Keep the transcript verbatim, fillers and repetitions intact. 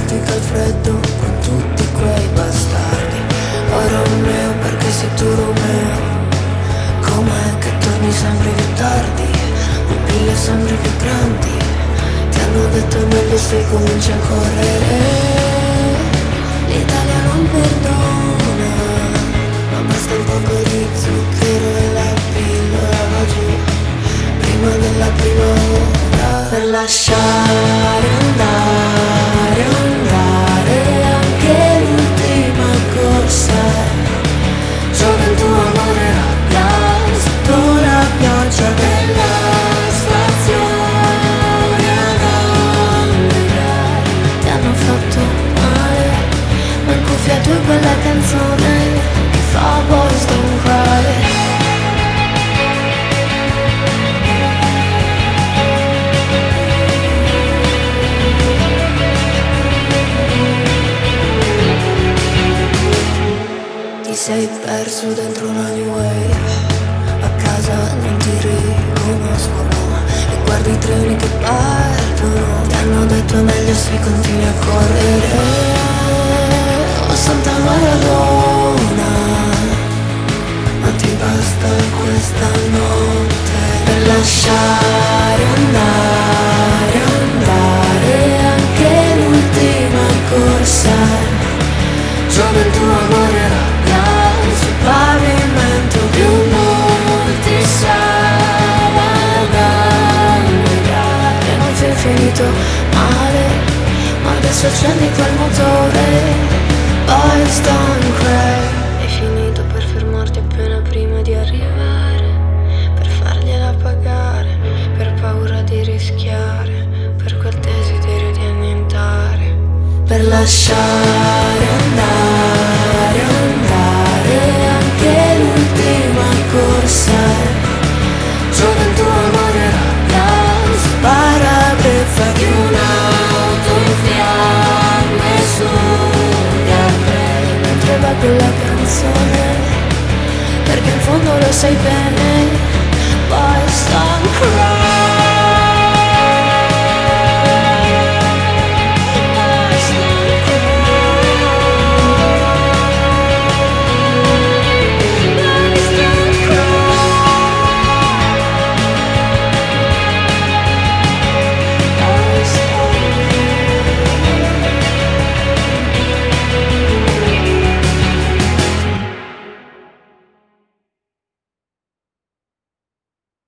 dimentica il freddo con tutti quei bastardi. Oh Romeo, perché sei tu Romeo? Com'è che torni sempre più tardi? Pupille sempre più grandi. Ti hanno detto è meglio se cominci a correre. L'Italia non perdona, ma basta un poco di zucchero e la pillola va giù prima della prima ora. Per lasciare andare, andare anche l'ultima corsa. Gioventù, amore, rabbia sotto la pioggia della stazione ad Andria. Ti hanno fatto male, ma in cuffia tu e quella canzone che fa Boys Don't Cry. Ti sei perso dentro una new wave, a casa non ti riconoscono e guardi i treni che partono. Ti hanno detto è meglio se continui a correre. Oh Santa Maradona, ma ti basta questa notte per lasciare andare, andare anche l'ultima corsa. Gioventù, amore, rabbia sul pavimento di un multisala da guidare. E non ti è finito male, ma adesso accendi quel motore. Boys don't cry. È finito per fermarti appena prima di arrivare, per fargliela pagare, per paura di rischiare, per quel desiderio di annientare. Per lasciare andare, andare anche l'ultima corsa. Gioventù, amore, rabbia spara brezza di un'auto in fiamme sugli alberi mentre va quella canzone, perché in fondo lo sai bene